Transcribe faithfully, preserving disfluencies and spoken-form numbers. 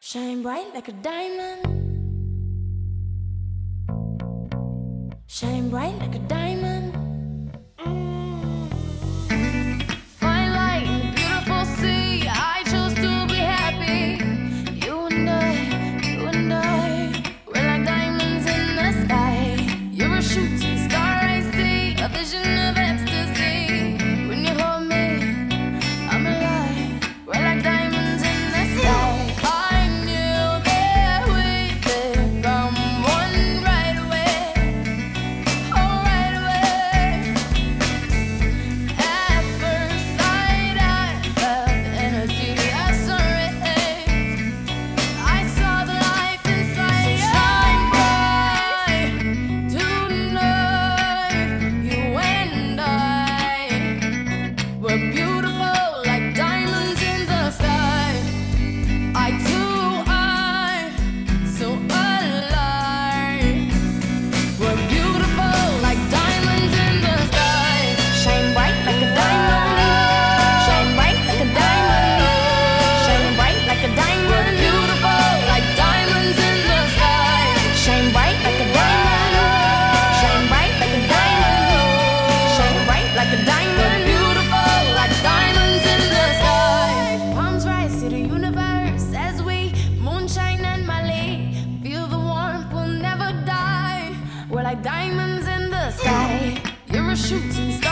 Shine bright like a diamond. Shine bright like a diamond. Mm. Fine light in the beautiful sea. I chose to be happy. You and I, you and I, we're like diamonds in the sky. You're a shooting star I see, a vision of ecstasy. When you hold me, I'm alive. We're like diamonds in the sky. We're like diamonds in the sky. You're a shooting star.